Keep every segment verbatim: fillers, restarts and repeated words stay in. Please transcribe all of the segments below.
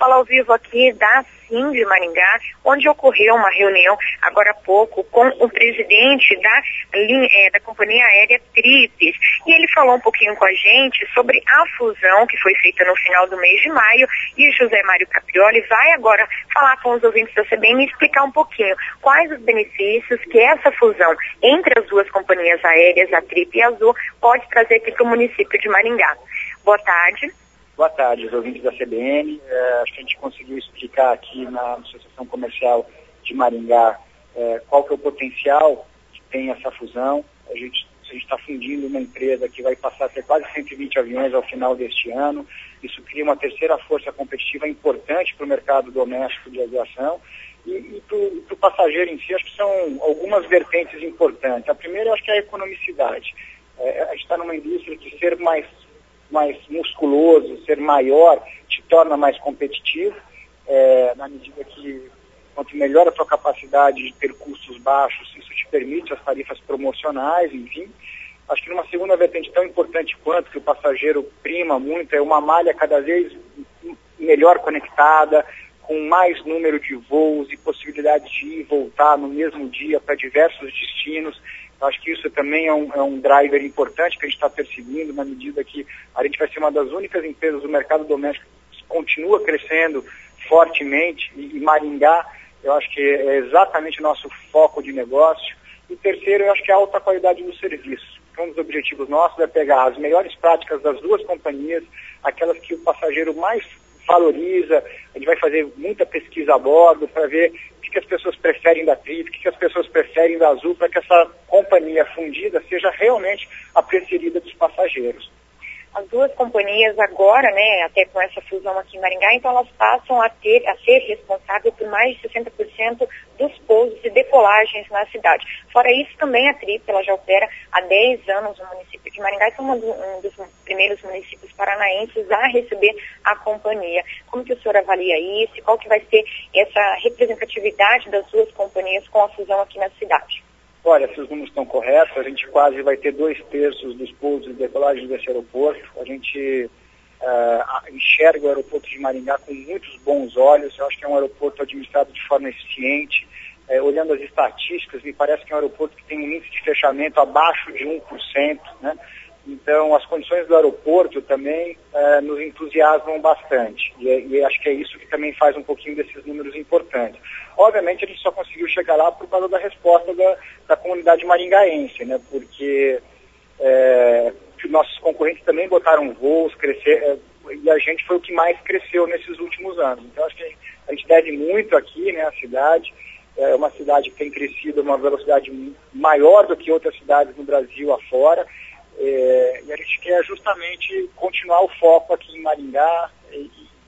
fala ao vivo aqui da Sim de Maringá, onde ocorreu uma reunião agora há pouco com o presidente da, é, da companhia aérea Tripes. E ele falou um pouquinho com a gente sobre a fusão que foi feita no final do mês de maio, e o José Mário Caprioli vai agora falar com os ouvintes da C B N e explicar um pouquinho quais os benefícios que essa fusão entre as duas companhias aéreas, a Trip e a Azul, pode trazer aqui para o município de Maringá. Boa tarde. Boa tarde, os ouvintes da C B N. É, acho que a gente conseguiu explicar aqui na Associação Comercial de Maringá é, qual que é o potencial que tem essa fusão. A gente a gente está fundindo uma empresa que vai passar a ter quase cento e vinte aviões ao final deste ano. Isso cria uma terceira força competitiva importante para o mercado doméstico de aviação. E, e para o passageiro em si, acho que são algumas vertentes importantes. A primeira, eu acho que é a economicidade. É, a gente está numa indústria que ser mais, mais musculoso, ser maior, te torna mais competitivo, é, na medida que quanto melhor a tua capacidade de ter custos baixos, isso te permite as tarifas promocionais, enfim. Acho que numa segunda vertente tão importante quanto que o passageiro prima muito, é uma malha cada vez melhor conectada, com mais número de voos e possibilidade de ir e voltar no mesmo dia para diversos destinos. Acho que isso também é um, é um driver importante que a gente está perseguindo, na medida que a gente vai ser uma das únicas empresas do mercado doméstico que continua crescendo fortemente, e, e Maringá, eu acho que é exatamente o nosso foco de negócio. E terceiro, eu acho que é a alta qualidade do serviço. Um dos objetivos nossos é pegar as melhores práticas das duas companhias, aquelas que o passageiro mais valoriza. A gente vai fazer muita pesquisa a bordo para ver o que, que as pessoas preferem da Trip, o que, que as pessoas preferem da Azul, para que essa companhia fundida seja realmente a preferida dos passageiros. As duas companhias agora, né, até com essa fusão aqui em Maringá, então elas passam a ter, a ser responsáveis por mais de sessenta por cento dos pousos e decolagens na cidade. Fora isso, também a Trip, ela já opera há dez anos no município de Maringá, e é um dos primeiros municípios paranaenses a receber a companhia. Como que o senhor avalia isso? Qual que vai ser essa representatividade das duas companhias com a fusão aqui na cidade? Olha, se os números estão corretos, a gente quase vai ter dois terços dos pousos e decolagens desse aeroporto. A gente uh, enxerga o aeroporto de Maringá com muitos bons olhos. Eu acho que é um aeroporto administrado de forma eficiente. Uh, olhando as estatísticas, me parece que é um aeroporto que tem um índice de fechamento abaixo de um por cento, né? Então, as condições do aeroporto também uh, nos entusiasmam bastante. E, e acho que é isso que também faz um pouquinho desses números importantes. Obviamente, a gente só conseguiu chegar lá por causa da resposta da, da comunidade maringaense, né? Porque é, nossos concorrentes também botaram voos, crescer, é, e a gente foi o que mais cresceu nesses últimos anos. Então, acho que a gente deve muito aqui, né, à cidade. É uma cidade que tem crescido a uma velocidade maior do que outras cidades no Brasil afora. É, e a gente quer justamente continuar o foco aqui em Maringá e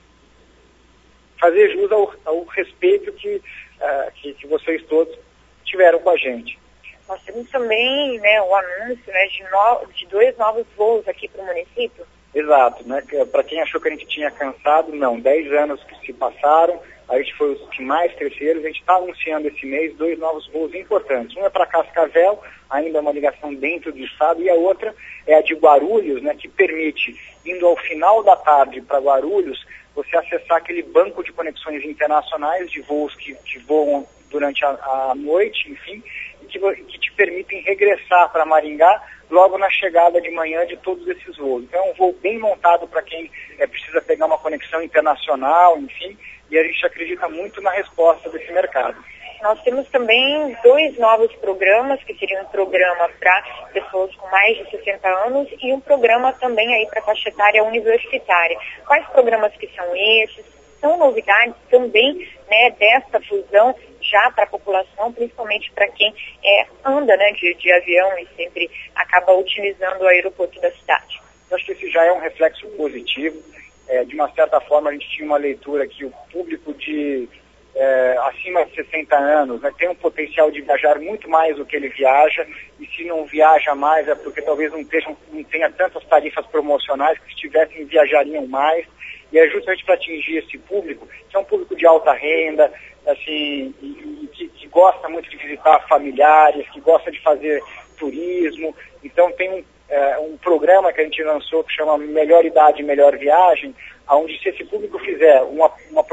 fazer jus ao, ao respeito que, uh, que, que vocês todos tiveram com a gente. Nós temos também, né, o anúncio, né, de, no, de dois novos voos aqui para o município. Exato, né? Para quem achou que a gente tinha cansado, não, dez anos que se passaram, a gente foi os que mais cresceram. A gente está anunciando esse mês dois novos voos importantes. Um é para Cascavel, ainda uma ligação dentro do estado, e a outra é a de Guarulhos, né, que permite, indo ao final da tarde para Guarulhos, você acessar aquele banco de conexões internacionais de voos que, que voam durante a, a noite, enfim, e que, que te permitem regressar para Maringá logo na chegada de manhã de todos esses voos. Então é um voo bem montado para quem é, precisa pegar uma conexão internacional, enfim, e a gente acredita muito na resposta desse mercado. Nós temos também dois novos programas, que seriam um programa para pessoas com mais de sessenta anos e um programa também aí para faixa etária universitária. Quais programas que são esses? São novidades também, né, desta fusão já para a população, principalmente para quem é, anda, né, de, de avião e sempre acaba utilizando o aeroporto da cidade. Eu acho que esse já é um reflexo positivo. É, de uma certa forma, a gente tinha uma leitura que o público de é, acima de sessenta anos, né, tem um potencial de viajar muito mais do que ele viaja, e se não viaja mais é porque talvez não, tenham, não tenha tantas tarifas promocionais, que se tivessem viajariam mais. E é justamente para atingir esse público, que é um público de alta renda, assim, e, e que, que gosta muito de visitar familiares, que gosta de fazer turismo. Então tem um, é, um programa que a gente lançou que chama Melhor Idade, Melhor Viagem, onde se esse público fizer uma, uma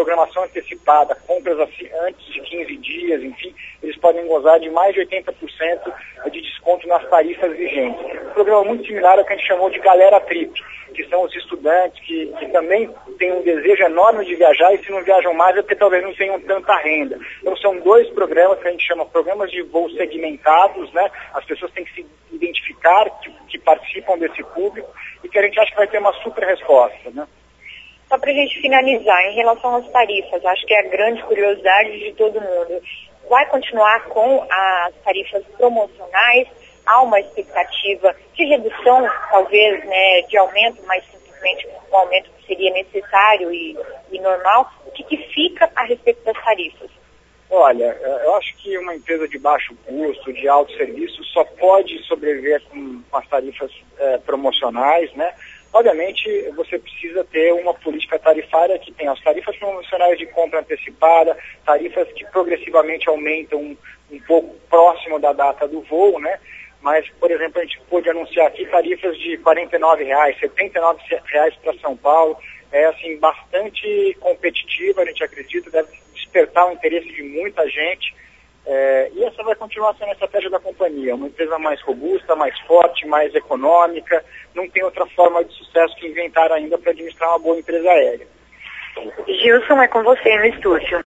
programação antecipada, compras antes de quinze dias, enfim, eles podem gozar de mais de oitenta por cento de desconto nas tarifas vigentes. Um programa muito similar ao que a gente chamou de Galera Trip, que são os estudantes que, que também têm um desejo enorme de viajar e se não viajam mais é porque talvez não tenham tanta renda. Então são dois programas que a gente chama programas de voo segmentados, né? As pessoas têm que se identificar que, que participam desse público e que a gente acha que vai ter uma super resposta, né? Só para a gente finalizar, em relação às tarifas, acho que é a grande curiosidade de todo mundo. Vai continuar com as tarifas promocionais? Há uma expectativa de redução, talvez, né, de aumento, mas simplesmente um aumento que seria necessário e, e normal? O que, que fica a respeito das tarifas? Olha, eu acho que uma empresa de baixo custo, de alto serviço, só pode sobreviver com, com as tarifas eh, promocionais, né? Obviamente, você precisa ter uma política tarifária que tenha as tarifas promocionais de compra antecipada, tarifas que progressivamente aumentam um, um pouco próximo da data do voo, né? Mas, por exemplo, a gente pôde anunciar aqui tarifas de quarenta e nove reais, setenta e nove reais para São Paulo. É, assim, bastante competitiva, a gente acredita, deve despertar o interesse de muita gente. É, e essa vai continuar sendo a estratégia da companhia, uma empresa mais robusta, mais forte, mais econômica, não tem outra forma de sucesso que inventar ainda para administrar uma boa empresa aérea. Gilson, é com você no estúdio.